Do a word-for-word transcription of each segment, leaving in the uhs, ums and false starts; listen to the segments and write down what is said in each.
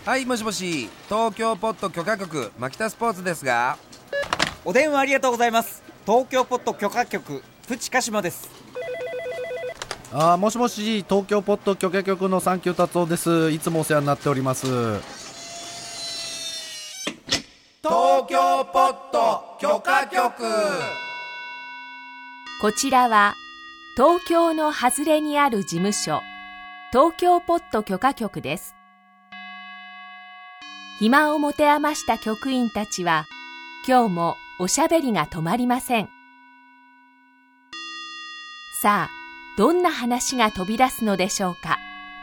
はい、もしもし、東京ポット許可局牧田スポーツですが。 お電話ありがとうございます。東京ポット許可局プチカシマです。 あーもしもし、東京ポット許可局のサンキュー達夫です。いつもお世話になっております。 東京ポット許可局。 こちらは東京の外れにある事務所、東京ポット許可局です。暇を持て余した局員たちは今日もおしゃべりが止まりません。さあ、どんな話が飛び出すのでしょうか。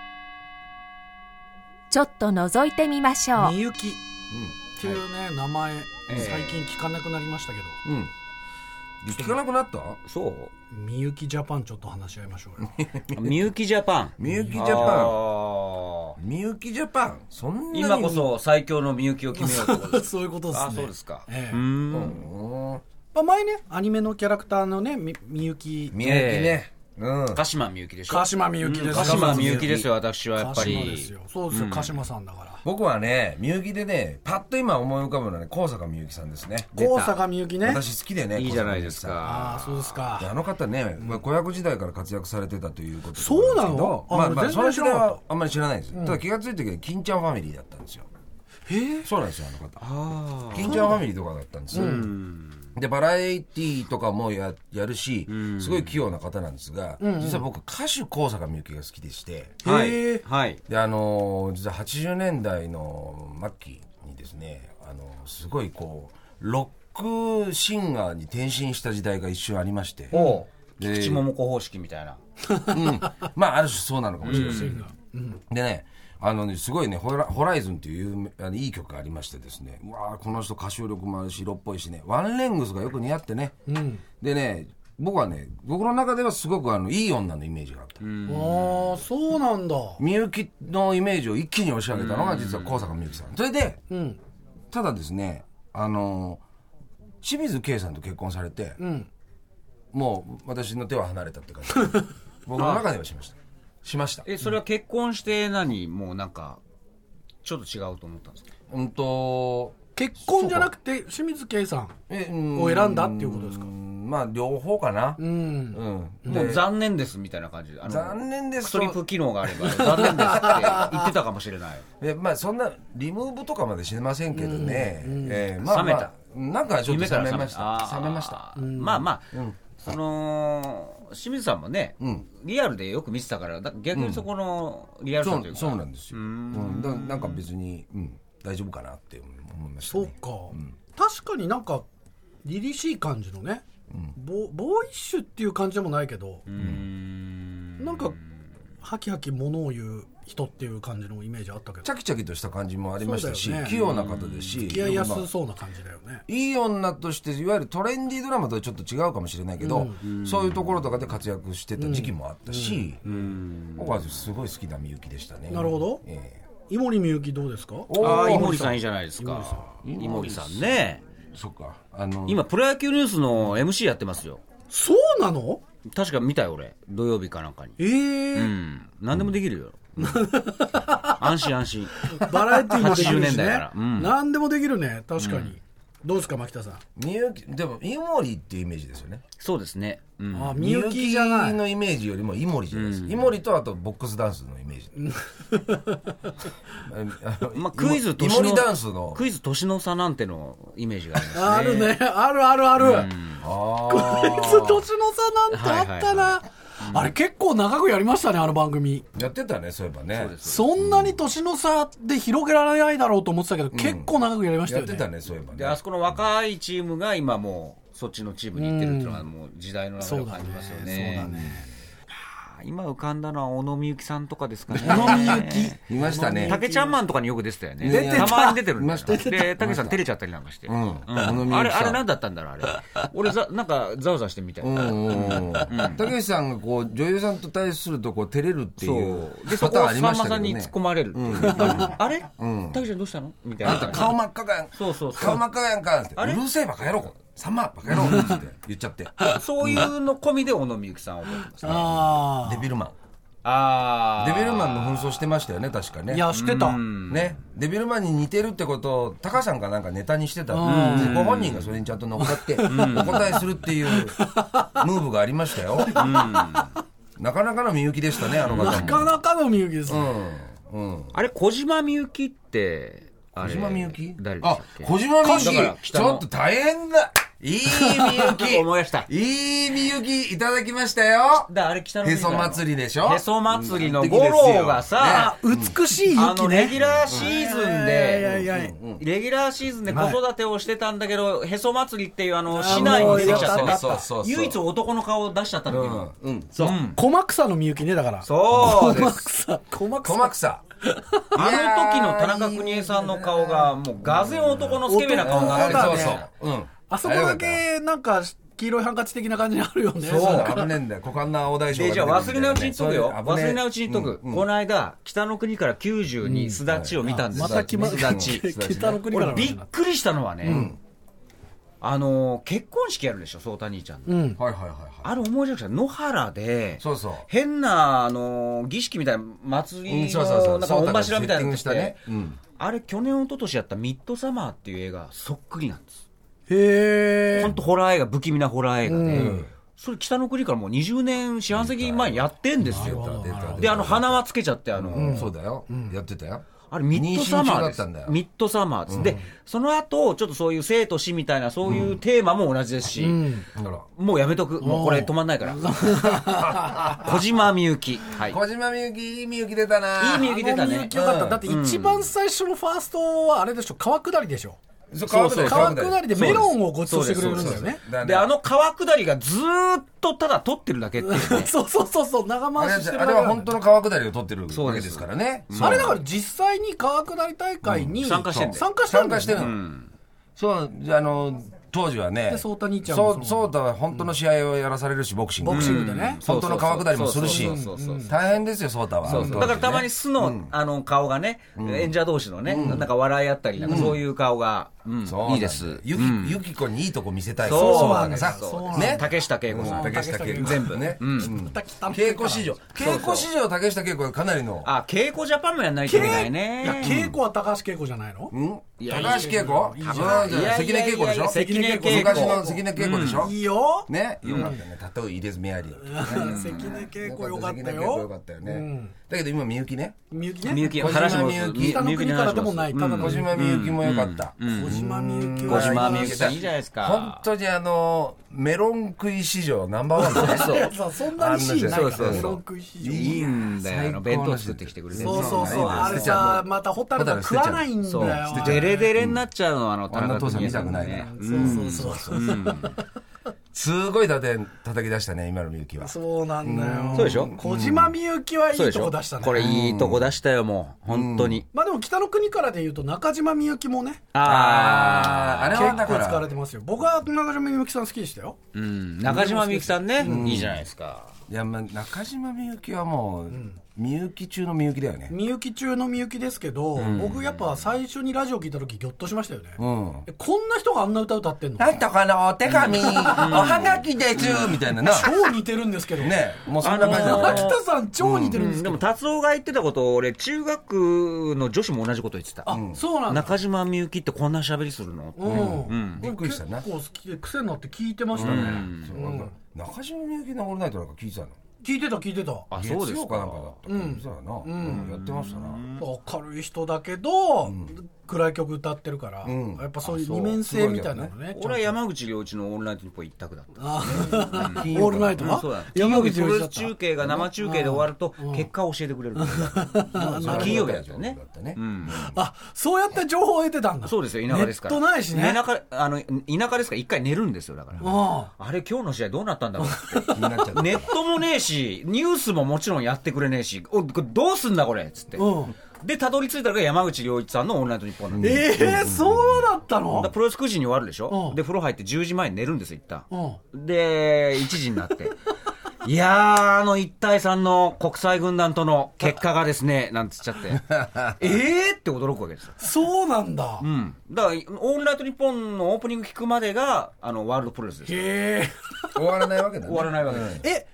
ちょっと覗いてみましょう。 みゆきっていうね、はい、名前、えー、最近聞かなくなりましたけど、 うん、聞かなくなった？ そう。 みゆきジャパンちょっと話し合いましょうよ。 みゆきジャパン。 みゆきジャパン。みゆきジャパン。そんなに今こそ最強のみゆきを決めようとことです。 そういうことですね。 あ、そうですか。 ええ、 うーん。 まあ、前ね、アニメのキャラクターのね、みゆき。 みゆきね。うん。 鹿島みゆきでしょ。 鹿島みゆきです。 鹿島みゆきですよ、私はやっぱり。 鹿島ですよ。そうですよ、鹿島さんだから。 僕はね、みゆきでね、パッと今思い浮かぶのはね、高坂みゆきさんですね。 高坂みゆきね。 私好きでね。 いいじゃないですか。 ああ、そうですか。 あの方ね、まあ、子役時代から活躍されてたということですけど。 そうなの？ まあまあ、その時代はあんまり知らないです。ただ気がついたけど、金ちゃんファミリーだったんですよ。 へえ。 そうなんですよ、あの方。金ちゃんファミリーとかだったんですよ。でバラエティーとかも や, やるし、すごい器用な方なんですが、うんうん、実は僕歌手高坂みゆきが好きでして、 はいはい、 であの実ははちじゅうねんだいの末期にですね、あのすごいこうロックシンガーに転身した時代が一瞬ありまして、 お菊池桃子方式みたいな、 うん、まあある種そうなのかもしれませんが、うんうん、でねあのね、すごいね、ホラ、ホライズンっていうあのいい曲がありましてですね、うわーこの人歌唱力もあるし色っぽいしね、ワンレングスがよく似合ってね、うん、でね僕はね、僕の中ではすごくあのいい女のイメージがあった。 うん、ああ、そうなんだ。 みゆきのイメージを一気に押し上げたのが実は高坂みゆきさん。それで、うん、ただですね、あの清水圭さんと結婚されて、うん、もう私の手は離れたって感じ僕の中ではしましたしました。 え、それは結婚して何、もうなんかちょっと違うと思ったんですか？ うんと結婚じゃなくて清水圭さんを選んだっていうことですか？ まあ両方かな。うん、 うん、もう残念ですみたいな感じで、あの残念ですクトリップ機能があれば残念ですって言ってたかもしれない。 え、まあそんなリムーブとかまでしませんけどね、うんうん、えーまあまあ、冷めた、なんかちょっと冷めました冷めました。 まあまあ、うん、その清水さんもね、うん、リアルでよく見てたから、だ逆にそこのリアルさというか、 うん、そう、そうなんですよ。うん、だなんか別に、うん、大丈夫かなって思いましたね。 そうか、うん、確かになんか凛々しい感じのね、うん、ボ, ボーイッシュっていう感じでもないけど、うん、なんかハキハキ物を言う人っていう感じのイメージあったけど、 チャキチャキとした感じもありましたし、ね、器用な方ですし、 付き合いやすそうな感じだよね。 いい女としていわゆるトレンディードラマとはちょっと違うかもしれないけど、うん、そういうところとかで活躍してた時期もあったし、うんうん、僕はすごい好きなみゆきでしたね。 なるほど、えー、井森みゆきどうですか？ ああ、井森さんいいじゃないですか。井森さんね、 そっか、あの今プロ野球ニュースの エムシー やってますよ。 そうなの？ 確か見たよ俺、土曜日かなんかに。 えー、 うん、何でもできるよ、うん、安心安心。 バラエティーもできるしね、はちじゅうねんだいから、うん、何でもできるね、確かに、うん、どうですか牧田さん？ みゆきでも井森っていうイメージですよね。 そうですね、うん、 あ、みゆきじゃない、 のイメージよりも井森じゃないですか、うん、井森とあとボックスダンスのイメージまあ、クイズ年の井森ダンスのクイズ年の差なんてのイメージがありますね。 あるね、あるあるある、うん、あクイズ年の差なんてあったな、はいはいはい、うん、あれ結構長くやりましたね、あの番組やってたね、そういえばね。 そ, そんなに年の差で広げられないだろうと思ってたけど、うん、結構長くやりましたよね。 やってたね、そういえばね。 であそこの若いチームが今もうそっちのチームに行ってるっていうのはもう時代の流れを感じますよね。そうだね、そうだね。今浮かんだのは小野みゆきさんとかですかね。 小野みゆきいましたね。 竹ちゃんマンとかによく出てたよね。 出てた、 たまに出てるんだよ。で竹さん照れちゃったりなんかして、うんうん、あれあれ何だったんだろう、あれ俺ざなんかざわざわしてみたいな、うんうんうん、 竹さんがこう女優さんと対するとこう照れるっていうで、そこをさんまさんに突っ込まれるっていう、うん、あれ、うん、竹ちゃんどうしたのみたいな、 あんた顔真っ赤かやん、 そうそうそう、 顔真っ赤かやんかって、うるせえバカ野郎さんまバカ野郎って言っちゃってそういうの込みで小野みゆきさんを覚えてますね。 あデビルマンあデビルマンの紛争してましたよね、確かね。 いや、してた。 ね、デビルマンに似てるってことをタカさんがなんかネタにしてたんで、ご本人がそれにちゃんと乗っかってお答えするっていうムーブがありましたよ。なかなかのみゆきでしたね、あの方も。 なかなかのみゆきですね。 うんうん、 あれ小島みゆきってあれ小島みゆき誰でしたっけ？ あ、小島みゆきだからちょっと大変だ。いいみゆき思い出した。 いいみゆきいただきましたよ。 だあれ北のへそ祭りでしょ。 へそ祭りの五郎がさ、 ね、美しいゆきね。 あのレギュラーシーズンで、 いやいやいやレギュラーシーズンで子育てをしてたんだけど、はい、へそ祭りっていうあの市内に出てきちゃって、 そうそうそう唯一男の顔を出しちゃったんだけど、 うんうん、 そう、うん、小草のみゆきね、だからそうです。 小草小草小草あの時の田中邦衛さんの顔がもうがぜん男のスケベな顔になってそうそう、うん、 あそこだけなんか黄色いハンカチ的な感じにあるよね。 そう危ねえんだよ。股間の青大将がじゃあ忘れないうちに言っとくよ。忘れないうちに言っとく、うんうん、この間北の国からきゅうじゅうにすだちを見たんです、うん、 また来ますだち北の国から俺びっくりしたのはね、うん、あの結婚式やるでしょ、そうた兄ちゃんの、うん、 はいはいはいはい、 あれ思い出した。野原でそうそう変なあの儀式みたいな祭りのなんか御柱みたいなのして、うん、あれ去年一昨年やったミッドサマーっていう映画そっくりなんです。 へえ。 本当ホラー映画、不気味なホラー映画で、うん、それ北の国からもうにじゅうねん四半世紀前にやってんですよ。であの鼻輪つけちゃってあの、 うん、そうだよ、うん、やってたよ。 あれミッドサマーです。ミッドサマーです、うん、でその後ちょっとそういう生と死みたいなそういうテーマも同じですし、うん、もうやめとく、もうこれ止まんないから小島みゆき、はい、 小島みゆき、いいみゆき出たな。 いいみゆき出たね。 みゆきよかった、うん、だって一番最初のファーストはあれでしょ、川下りでしょ。 そう川下り、 川下りでメロンをごちそうしてくれるんだよね。 であの川下りがずーっとただ撮ってるだけっていう、ね、 そうそうそうそう、長回ししてるだけ。 あれは本当の川下りを撮ってるわけですからね。 あれだから実際に川下り大会に、うん、 参加してる参加してるんだよね。 参加してるの、うん、そうあの当時はね、 そうた兄ちゃんもそうそうたは本当の試合をやらされるし、ボクシング、 ボクシングでね、 本当の川下りもするし、大変ですよ、そうたは。 そうそう、だからたまに素の、うん、あの顔がね、うん、演者同士のね、うん、なんか笑いあったりなんかそういう顔が、うんうん、いいです。 ゆき、うん、ゆき子にいいとこ見せたい。 そうなんださ、 ね、竹下恵子さん、 竹下恵子全部ね、 稽古史上、稽古史上竹下恵子がかなりの、 あ、稽古ジャパンもやんないといけないね。 いや、稽古は高橋恵子じゃないの？ 高橋恵子？関根恵子でしょ？ 関根恵子。 昔の関根恵子でしょ。 いいよ。 ね、よかったね。たとえ入れずメアリー。 関根恵子よかったよ。 関根恵子よかったよね。だけど今みゆきね。 みゆきね。 みゆき。 小島みゆき。 北の国からでもない。 小島みゆきもよかった。 小島みゆき小島みゆきさんいいじゃないですか。 本当にあのメロン食い史上ナンバーワンだね。 そうそんなにシーンないからメロン食い史上いいんだよ。弁当作ってきてくれてる。 そうそうそう。あれさまたホタルが食わないんだよ。 デレデレになっちゃうのあの田中父さん見たくないね。 そうそうそう。 すごい叩き出したね、今のみゆきは。 そうなんだよ。 そうでしょ。 小島みゆきはいいとこ出したね。 これいいとこ出したよ、もう本当に。 まあでも北の国からで言うと中島みゆきもね。 ああ、 あれは結構使われてますよ。僕は中島みゆきさん好きでしたよ。 うん、中島みゆきさんね、いいじゃないですか。 いや、まあ中島みゆきはもうみゆき中のみゆきだよね。 みゆき中のみゆきですけど、僕やっぱ最初にラジオ聞いた時ギョッとしましたよね。こんな人があんな歌歌ってんの？ なんとかのお手紙、おはがきですみたいなな。 超似てるんですけどね。もうそんな感じだ。 秋田さん超似てるんですけど。 でも達夫が言ってたこと俺中学の女子も同じこと言ってた。 あ、そうなんだ。 中島みゆきってこんな喋りするの？ うん。びっくりしたね。結構好きで癖になって聞いてましたね。 中島みゆきのオールナイトなんか聞いてたの？ 聞いてた聞いてた。 あ、そうですか。 なんかだった。うん。そうやな。うん。やってましたな。 明るい人だけど暗い曲歌ってるからやっぱそういう二面性みたいなのね。 俺は山口良一のオールナイトニッポン一択だった。 オールナイトは？ 山口良一中継が生中継で終わると結果を教えてくれる。金曜日だったよね。 あ、そうやって情報を得てたんだ。 そうですよ、田舎ですから。 ネットないしね。 田舎あの田舎ですから一回寝るんですよだから。あれ今日の試合どうなったんだろうってネットもねえしニュースももちろんやってくれねえし、おこれどうすんだこれっつって、でたどり着いたのが山口良一さんのオールナイトニッポンなんで。 ええ、そうだったの？ プロレスくじに終わるでしょ。で風呂入ってじゅうじまえに寝るんですよ一旦。でいちじになっていやーあの一対三の国際軍団との結果がですねなんつっちゃってえーって驚くわけですよ。 そうなんだ。 うん。だからオールナイトニッポンのオープニング聞くまでがあのワールドプロレスです。 へー終わらないわけだね。 終わらないわけです。 え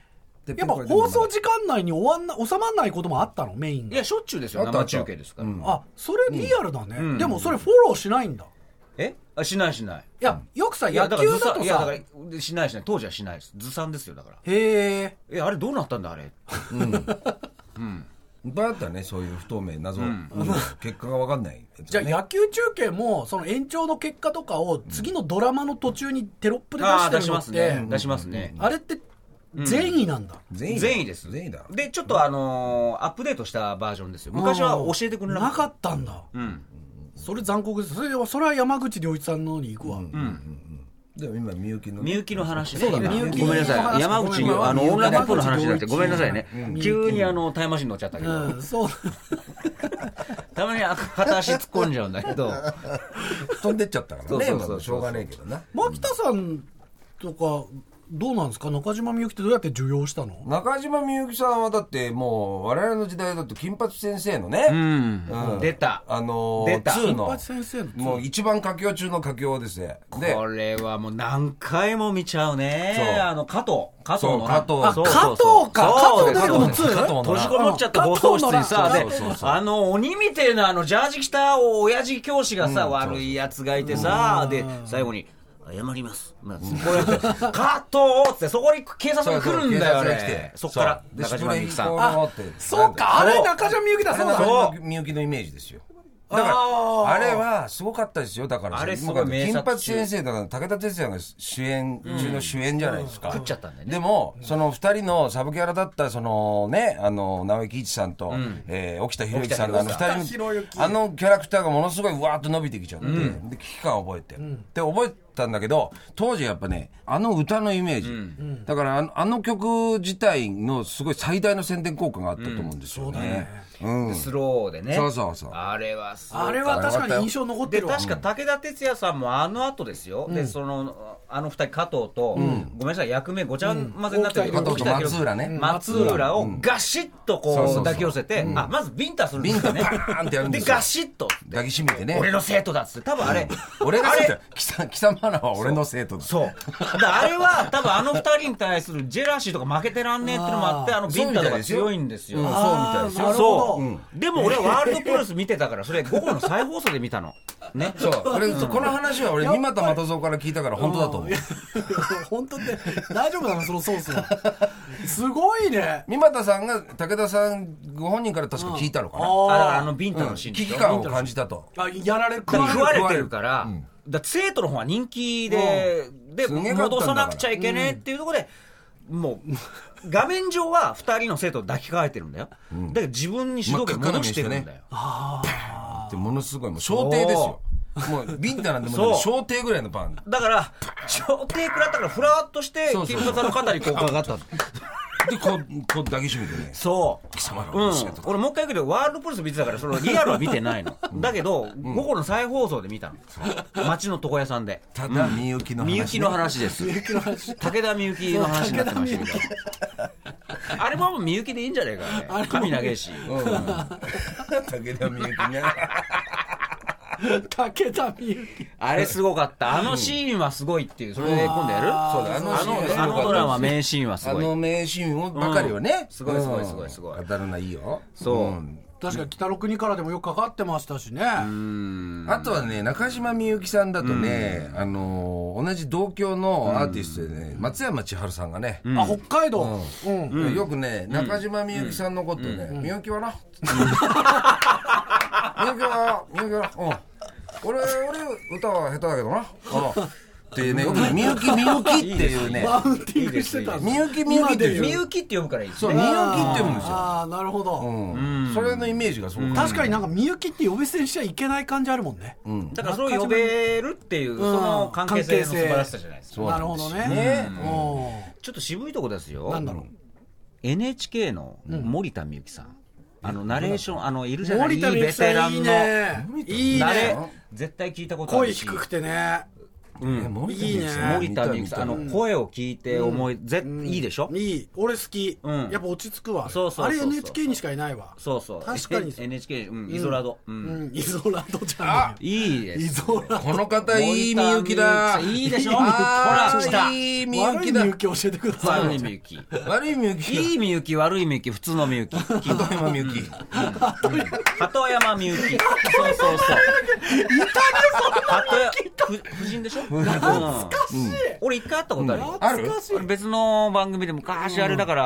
やっぱ放送時間内に終わんな収まんないこともあったのメインが。 いやしょっちゅうですよ、生中継ですから。 あ、それリアルだね。でもそれフォローしないんだ。 えあ、しないしない。 いや、よくさ、野球だとさ、 いやだからしないしない、当時はしないです。ずさんですよだから。 へえ。 え、あれどうなったんだあれ。うんうんいっぱいあったね、そういう不透明謎、結果が分かんない、 じゃあ野球中継もその延長の結果とかを次のドラマの途中にテロップで出してるのって、 出しますね。 あれって善意なんだ。 善意です。善意だ。でちょっとあのアップデートしたバージョンですよ。昔は教えてくれなかったんだ。それ残酷です。それはそれは山口良一さんのに行くわ。 でも今みゆきのみゆきの話ね。ごめんなさい、山口あのオンラインカップの話になってごめんなさいね。急にあのタイムマシン乗っちゃったけど、 そうたまに片足突っ込んじゃうんだけど飛んでっちゃったからね。しょうがねえけどな。 牧田さんとかどうなんですか。中島みゆきってどうやって受容したの。 中島みゆきさんはだってもう我々の時代だと金八先生のね、 うんうん、出たあの出た金八先生のもう一番佳境中の佳境ですね。でこれはもう何回も見ちゃうね。あの加藤加藤の加藤あ加藤か加藤だけどもツー閉じこもっちゃった放送室にさ、であの鬼みてえなあのジャージ着た親父教師がさ、うん、悪いやつがいてさ、で最後に謝ります。まあ、これカットってそこに警察が来るんだよね。そっから中島みゆきさん。 あ、そうか。あれ中島みゆきだそうだ。 中島みゆきのイメージですよ。だからあれはすごかったですよ。だからあれすごい名作。 金八先生だから武田鉄矢が主演中の主演じゃないですか。 食っちゃったんだよね。 でもその二人のサブキャラだったそのね、あの直井貴一さんと沖田博之さんのあの二人のあのキャラクターがものすごいわーっと伸びてきちゃって、で危機感を覚えて、で覚えたんだけど、当時やっぱねあの歌のイメージ、だからあのあの曲自体のすごい最大の宣伝効果があったと思うんですよね。 うん、スローでね。 そうそうそう。 あれはあれは確かに印象残ってるわ。 で確か武田鉄矢さんもあの後ですよ。うん、でそのあの二人加藤と、うん、ごめんなさい役名ごちゃ混ぜになってるけど、 加藤と松浦ね。 松浦をガシッとこう抱き寄せて、あまずビンタするんですよね。 ビンタバーンってやるんですよ。 でガシッと抱きしめてね。 俺の生徒だっつって、多分あれ、 うん、俺が生徒。貴様らは俺の生徒だ。 そう。だあれは多分あの二人に対するジェラシーとか負けてらんねえっていうのもあって、あのビンタとか強いんですよ。 そうみたいですよ。 そう。でも俺ワールドプロレス見てたから、それ午後の再放送で見たのね。 そう、これこの話は俺三股又蔵から聞いたから本当だと思う。 本当って大丈夫なのそのソースは。すごいね。 三股さんが武田さんご本人から確か聞いたのかな。 あだからあのビンタのシーン、 危機感を感じたと。 あやられる食われてるから、だ生徒の方は人気でで戻さなくちゃいけねえっていうところで、もう画面上はふたりの生徒を抱きかかえてるんだよ、うん、だから自分に主導権戻してるんだよ、ね、 あーものすごいもう小艇ですよ。もうビンタなんてもう小艇ぐらいのパンだから小艇食らったからフラッとして金髪の肩にこうかかったのでこうこう抱きしめてね。 そう貴様らの教えとか、うん、俺もう一回言うけどワールドプロレス見てたからそのリアルは見てないのだけど、うん、午後の再放送で見たの。町の床屋さんでただみゆきの話、ね、 みゆきの話です。武田みゆきの話になってましたけどあれももうみゆきでいいんじゃないかね。髪長いし、うん、武田みゆきね武田みゆきあれすごかった。あのシーンはすごいっていう。それで今度やる。そうだ、あのシーン、あのドラマ名シーンはすごい。 あの名シーンばかりはね、 すごいすごいすごいすごい。 当たるないいよ。 そう。 確か北の国からでもよくかかってましたしね。 あとはね、中島みゆきさんだとね、あの同じ同郷のアーティストでね、松山千春さんがね、 あ北海道、 よくね中島みゆきさんのことね、みゆきはな、みゆきはみゆきはな、俺俺歌は下手だけどな。っていうね、よくね、みゆきみゆきっていうね、 マウンティングしてた。 みゆきみゆきっていう、 みゆきって呼ぶからいいですね。 そう、みゆきって呼ぶんですよ。 ああ、なるほど。 それのイメージがそう。 確かになんかみゆきって呼び捨てにしちゃいけない感じあるもんね。 だからそれを呼べるっていうその関係性の素晴らしさじゃないですか。 なるほどね。 ちょっと渋いとこですよ。 なんだろう。 エヌエイチケー の森田みゆきさん。あのナレーション、あのいるじゃないですか、いいベテランのいいね、 ナレ絶対聞いたことあるし、 声低くてね、 うん、森田みゆきさん、 森田みゆきさん、あの声を聞いて思い、うん、ぜ、うん、いいでしょ。 いい、俺好き、うん、やっぱ落ち着くわ。 そうそうそうそう、 あれ エヌエイチケー にしかいないわ。 そうそう、 確かにエヌエイチケー、うん、イゾラド、 うんうん、イゾラドじゃん。 いいです、 イゾラド。 この方いいみゆきだ。 いいでしょ。 ほら来た。 いいみゆきだ。悪いみゆき教えてください。 悪いみゆき、 悪いみゆき、 いいみゆき、悪いみゆき、普通のみゆき、 鳩山みゆき、 鳩山みゆき、そうそうそう、いたね、それ。婦人でしょ。 懐かしい。 俺一回会ったことある。 ある。 別の番組で昔あれだから、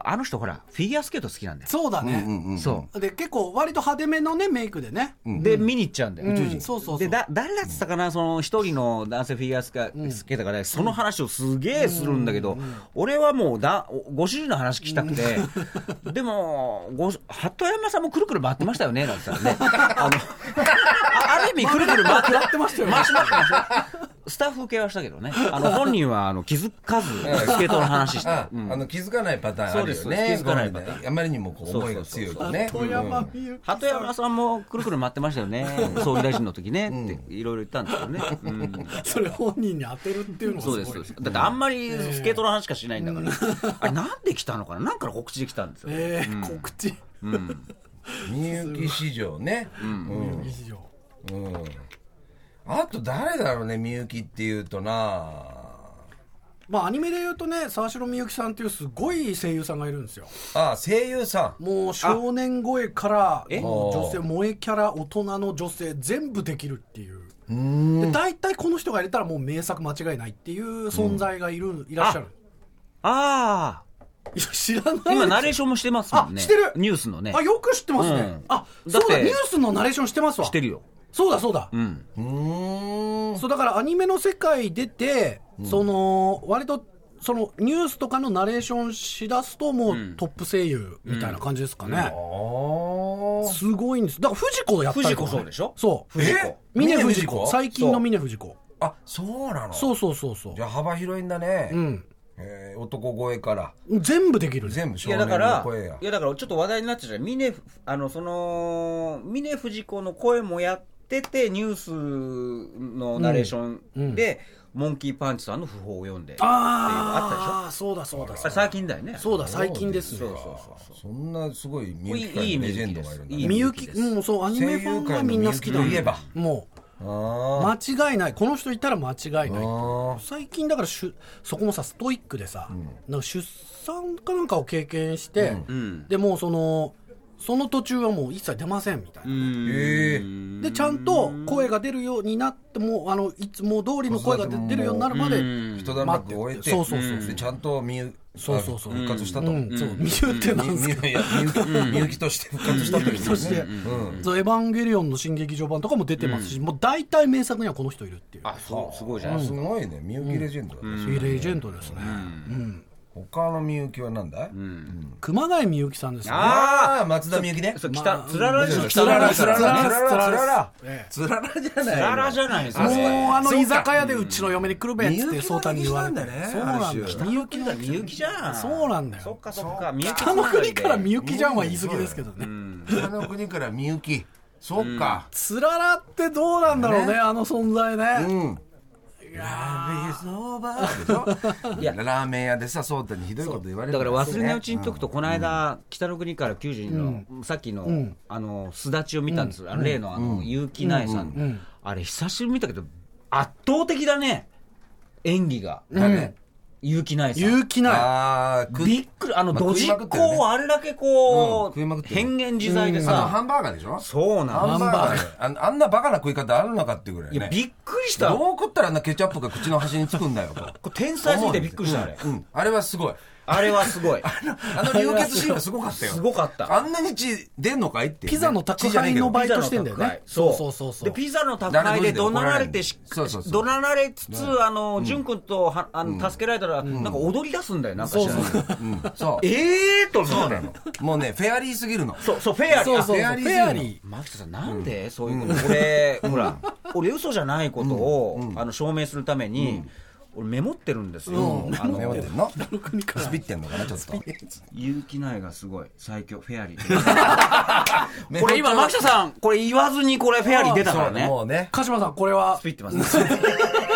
あの人ほらフィギュアスケート好きなんだよ。 そうだね。そうで結構割と派手めのねメイクでね。 で見に行っちゃうんだよ。 そうそうそう。 でだ誰だっつったかな、その一人の男性フィギュアスケートがね、その話をすげえするんだけど、俺はもうだご主人の話聞きたくて、でもご鳩山さんもくるくる回ってましたよねなんて言ったらね、あのある意味くるくる回ってましたよね。回しましたスタッフ系はしたけどね、あの本人はあの気づかずスケートの話して、あの気づかないパターンあるよね。 そうです、気づかないパターン。 あまりにもこう思いが強いとね。 鳩山みゆきさん、 鳩山さんもくるくる回ってましたよね、総理大臣の時ねっていろいろ言ったんですけどね、うん、 それ本人に当てるっていうのがすごい。 そうです。だってあんまりスケートの話しかしないんだから、あれなんで来たのかな、なんから告知で来たんですよ。 えー、告知、 みゆき市場ね、 みゆき市場、 あと誰だろうね、みゆきっていうとな、 まあアニメで言うとね、沢城みゆきさんっていうすごい声優さんがいるんですよ。 ああ、声優さん、もう少年声から女性、萌えキャラ、大人の女性全部できるっていう。うーん、で大体この人が入れたらもう名作間違いないっていう存在がいる、うん、いらっしゃる。 ああ、 いや知らない。 今ナレーションもしてますもんね。 あ、してる。 ニュースのね。 あ、よく知ってますね。うん、あ、そうだ、ニュースのナレーションしてますわ。 してるよ。 そうだそうだ。 うん。 うーん。そうだからアニメの世界出て、うん、その割とそのニュースとかのナレーションしだすともうトップ声優みたいな感じですかね。うんうん、すごいんです。だから藤子やったりとか、ね。 藤子そうでしょ。 そう。 藤子。 峰藤子。最近の峰藤子。 あ、そうなの。 そうそうそうそう。 じゃあ幅広いんだね。 うん。 えー、男声から全部できる。 全部少年の声や。 いやだからいやだからちょっと話題になってたじゃん。峰あのその峰藤子の声もやっててニュースのナレーションで、うんうん、モンキーパンチさんの訃報を読んでっていうのあったでしょ。 ああ、そうだそうだ。 あれ最近だよね。 そうだ最近ですね。 そうそうそう。 そんなすごいみゆき界のレジェンドがいるんだね。 みゆき、うん、そうアニメファンはみんな好きだといえばもう。間違いない。この人いたら間違いない。最近だからしゅそこもさストイックでさ、うん、なんか出産かなんかを経験して、うん、でもうそのその途中はもう一切出ませんみたいな。でちゃんと声が出るようになってもあのいつも通りの声が出るようになるまで一段落終えて、 そうそうそうそう、 でちゃんとみゆそうそうそう復活したと、 うんうん、そうみゆってなんですか、 みゆきとして復活したというとして、うん、そうエヴァンゲリオンの新劇場版とかも出てますし、うん、もう大体名作にはこの人いるっていう。 あ、そうすごいじゃん、 すごいね、みゆきレジェンドだね、 うん、レジェンドですね、うん、 他のみゆきはなんだい、うんうん、熊谷みゆきさんですね。 ああ、松田みゆきね。 そう、北つららじゃない。 つららつららつららつららじゃない。つららじゃない。 もうあの居酒屋でうちの嫁に来るべっつってそうたに言われて。そうなんだ。 みゆきだ、みゆきじゃん。 そうなんだよ。 そっかそっか。 北の国からみゆきじゃんは言い過ぎですけどね。 北の国からみゆき。そっか。 つららってどうなんだろうね、あの存在ね。うん。 いやー、いやラーメン屋でさ、そうだにひどいこと言われて、 だから忘れないうちにとくと、この間北の国からきゅうじゅうにのさっきのあのすだちを見たんです。あの例のあの結城苗さん、あれ久しぶりに見たけど圧倒的だね、演技が。結城苗さん、 結城苗びっくり。あのドジっ子をあれだけこう変幻自在でさ、 ハンバーガーでしょ。 そうなの。 ハンバーガー、あんなバカな食い方あるのかっていうぐらいね。 いやびっくりした。 どう食ったらあんなケチャップが口の端につくんだよ。 これ天才すぎてびっくりした。あれ、 あれはすごい。 あれはすごい。 あの流血シーンはすごかったよ。 すごかった。 あんなに血出んのかいって。 ピザの宅配のバイトしてんだよね。 そうそうそうそう。でピザの宅配で怒鳴られてし、怒鳴られつつ、あの淳君とあの助けられたらなんか踊り出すんだよ。なんか知らない。そう。ええとそうなの。 もうねフェアリーすぎるの。 そうそうフェアリー。 そうそうフェアリー。 マキトさんなんでそういうこと。俺ほら俺嘘じゃないことをあの証明するために。俺メモってるんですよ。 あのメモってんの？スピってんのかなちょっと。 結城苗がすごい最強フェアリー。これ今牧田さんこれ言わずにこれフェアリー出たからね。 もうね。鹿島さんこれはスピってます。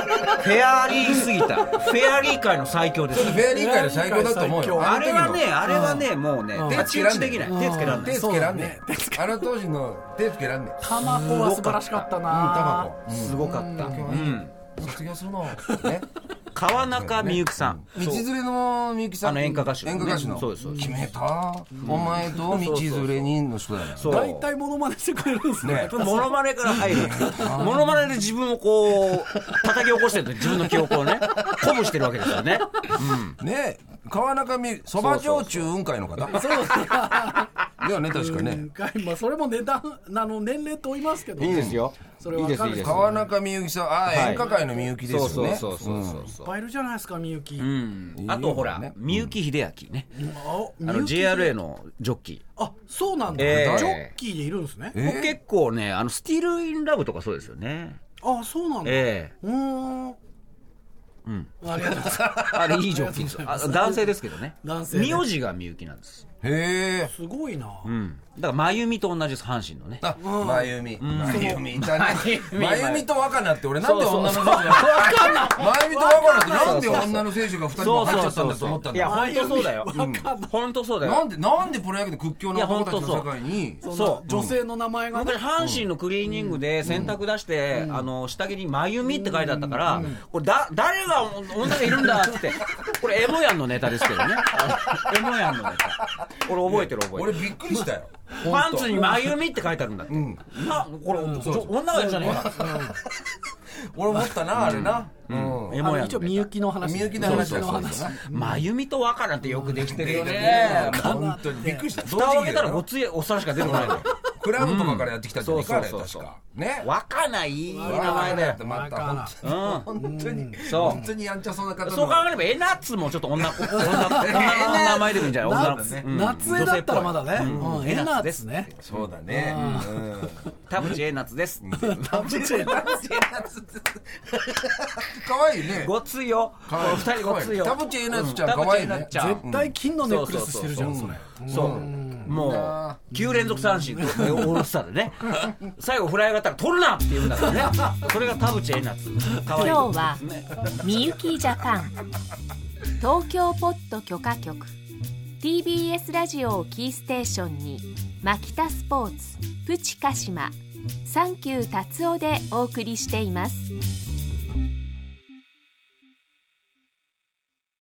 フェアリーすぎた。フェアリー界の最強です。 フェアリー界の最強だと思うよ。 あれはね、あれはね、もうね、手つけらんできない。手つけらんない。 手つけらんねえ。あの当時の手つけらんねえ。 タマコは素晴らしかったな。 タマコ。 すごかった。うん。 卒業するの。ね。 川中美幸さん、 道連れの美幸さん、 あの演歌歌手、 演歌歌手の、 そうです、 決めた、お前と道連れにの人だよ。 大体モノマネしてくれるんですね。 モノマネから入る。モノマネで自分をこう叩き起こしてると、自分の記憶をね鼓舞してるわけですよね。 ね、川中美そば焼酎雲海の方。そうですね。ではね、確かね。 まあそれも値段あの年齢と言いますけど。 いいですよ。 それは分かるんです。 川中美幸さん、あ、演歌界の美幸ですよね。 そうそうそうそう。いっぱいいるじゃないですか、みゆき。 あとほら、みゆき秀明ね。あの ジェイアールエー のジョッキー。 あ、そうなんだ。ジョッキーでいるんですね。 結構ね、あのスティールインラブとかそうですよね。 あ、そうなんだ。 ええ。 うん。うん。ありがとうございます。 あれいいジョッキーですよ。男性ですけどね。 男性。 名字がみゆきなんです。 へえ。 すごいな。 うん。だから真由美と同じです、阪神のね。 あ、真由美。真由美だね。真由美と若菜って俺なんで女の選手が真由美と若菜ってなんで女の選手がふたりも入っちゃったんだと思ったんだ。 いや本当そうだよ。本当そうだよ。 なんでなんでプロ野球で屈強な男たちの世界にそう女性の名前がね。 阪神のクリーニングで洗濯出してあの下着に真由美って書いてあったからこれだ誰が女がいるんだってこれエモヤンのネタですけどね。エモヤンのネタ。俺覚えてる覚えてる。 俺びっくりしたよ。 パンツに真由美って書いてあるんだって。なこれ女がいるじゃねえか。 俺思ったなあれな。 一応みゆきの話。 みゆきの話だそうだな。 真由美と若菜ってよくできてるよね。 本当にびっくりした。 蓋を開けたらごついおっさんしか出てこないの。 クラブとかからやってきたんじゃないかあれ確か。ね。 若菜いい名前だよ。 また本当にそう本当にやんちゃそうな方。 そう考えればエナッツもちょっと女女の名前でもいいんじゃない？女の夏江だったらまだね。エナッツね。 そうだね。 田淵エナッツです。 田淵エナッツ。 可愛いね。 ごついよ。二人ごついよ。 田淵エナッツちゃん可愛いね。 絶対金のネックレスしてるじゃんそれ。 そう。もうきゅう連続三振オールスターでね。最後フライ上がったら取るなって言うんだからね。それが田淵エナッツ。 今日はみゆきジャパン東京ポッド許可局 ティービーエス ラジオをキーステーションにマキタスポーツプチカシマサンキュー達夫でお送りしています。